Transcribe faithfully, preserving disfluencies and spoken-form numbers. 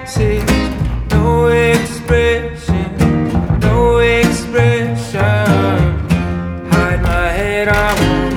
See, no expression, no expression. Hide my head, I won't.